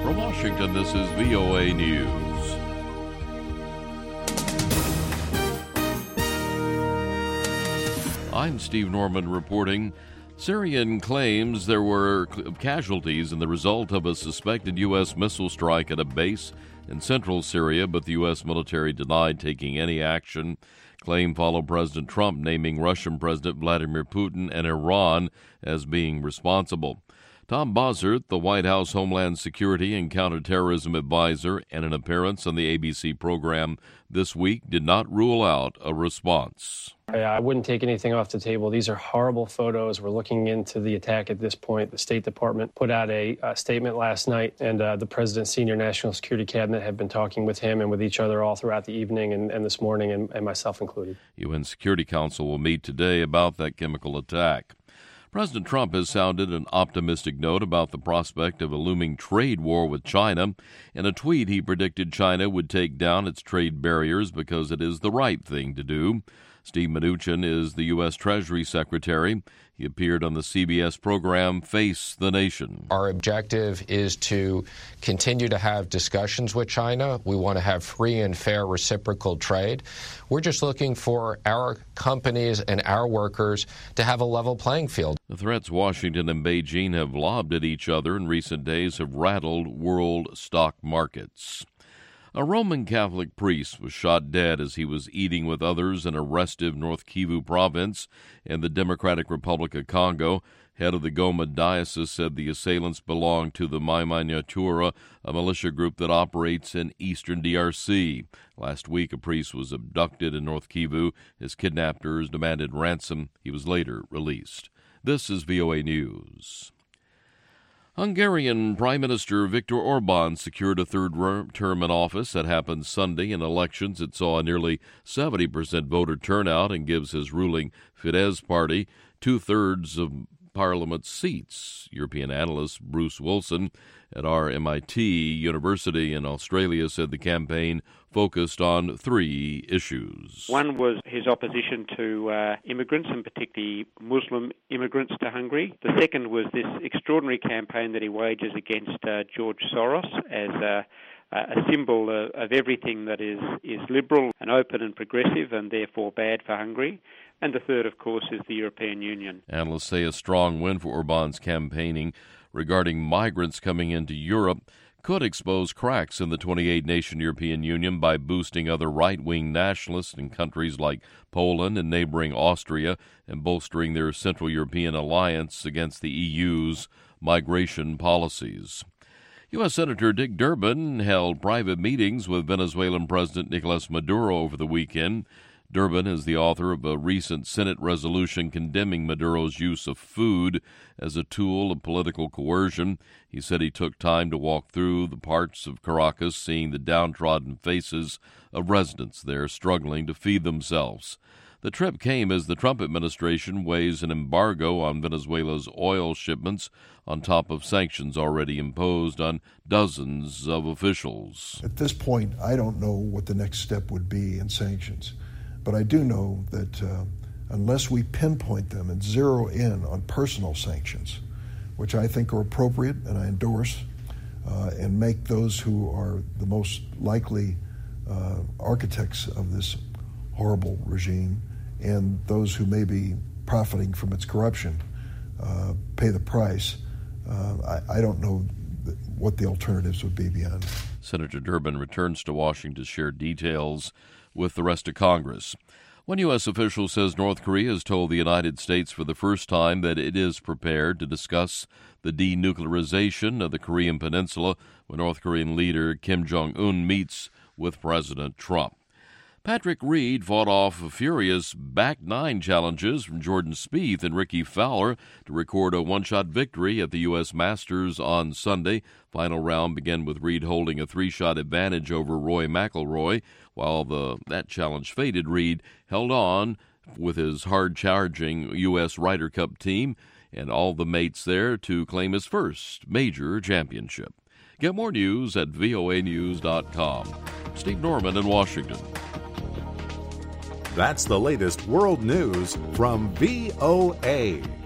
From Washington, this is VOA News. I'm Steve Norman reporting. Syrian claims there were casualties in the result of a suspected U.S. missile strike at a base in central Syria, but the U.S. military denied taking any action. Claim followed President Trump naming Russian President Vladimir Putin and Iran as being responsible. Tom Bossert, the White House Homeland Security and Counterterrorism Advisor, in an appearance on the ABC program this week, did not rule out a response. I wouldn't take anything off the table. These are horrible photos. We're looking into the attack at this point. The State Department put out a statement last night, and the President's senior national security cabinet have been talking with him and with each other all throughout the evening and this morning, and myself included. UN Security Council will meet today about that chemical attack. President Trump has sounded an optimistic note about the prospect of a looming trade war with China. In a tweet, he predicted China would take down its trade barriers because it is the right thing to do. Steve Mnuchin is the U.S. Treasury Secretary. He appeared on the CBS program Face the Nation. Our objective is to continue to have discussions with China. We want to have free and fair reciprocal trade. We're just looking for our companies and our workers to have a level playing field. The threats Washington and Beijing have lobbed at each other in recent days have rattled world stock markets. A Roman Catholic priest was shot dead as he was eating with others in a restive North Kivu province in the Democratic Republic of Congo. Head of the Goma Diocese said the assailants belonged to the Maimai Nyatura, a militia group that operates in eastern DRC. Last week, a priest was abducted in North Kivu. His kidnappers demanded ransom. He was later released. This is VOA News. Hungarian Prime Minister Viktor Orban secured a third term in office. That happened Sunday in elections. It saw a nearly 70% voter turnout and gives his ruling Fidesz party two-thirds of Parliament's seats. European analyst Bruce Wilson at RMIT University in Australia said the campaign focused on three issues. One was his opposition to immigrants, and particularly Muslim immigrants to Hungary. The second was this extraordinary campaign that he wages against George Soros as a symbol of everything that is liberal and open and progressive and therefore bad for Hungary. And the third, of course, is the European Union. Analysts say a strong win for Orban's campaigning regarding migrants coming into Europe could expose cracks in the 28-nation European Union by boosting other right-wing nationalists in countries like Poland and neighboring Austria and bolstering their Central European alliance against the EU's migration policies. U.S. Senator Dick Durbin held private meetings with Venezuelan President Nicolas Maduro over the weekend. Durbin is the author of a recent Senate resolution condemning Maduro's use of food as a tool of political coercion. He said he took time to walk through the parts of Caracas, seeing the downtrodden faces of residents there struggling to feed themselves. The trip came as the Trump administration weighs an embargo on Venezuela's oil shipments on top of sanctions already imposed on dozens of officials. At this point, I don't know what the next step would be in sanctions. But I do know that unless we pinpoint them and zero in on personal sanctions, which I think are appropriate and I endorse, and make those who are the most likely architects of this horrible regime and those who may be profiting from its corruption pay the price, I don't know what the alternatives would be beyond. Senator Durbin returns to Washington to share details with the rest of Congress. One U.S. official says North Korea has told the United States for the first time that it is prepared to discuss the denuclearization of the Korean Peninsula when North Korean leader Kim Jong-un meets with President Trump. Patrick Reed fought off furious back nine challenges from Jordan Spieth and Ricky Fowler to record a one-shot victory at the U.S. Masters on Sunday. Final round began with Reed holding a three-shot advantage over Rory McIlroy. While that challenge faded, Reed held on with his hard-charging U.S. Ryder Cup team and all the mates there to claim his first major championship. Get more news at voanews.com. Steve Norman in Washington. That's the latest world news from VOA.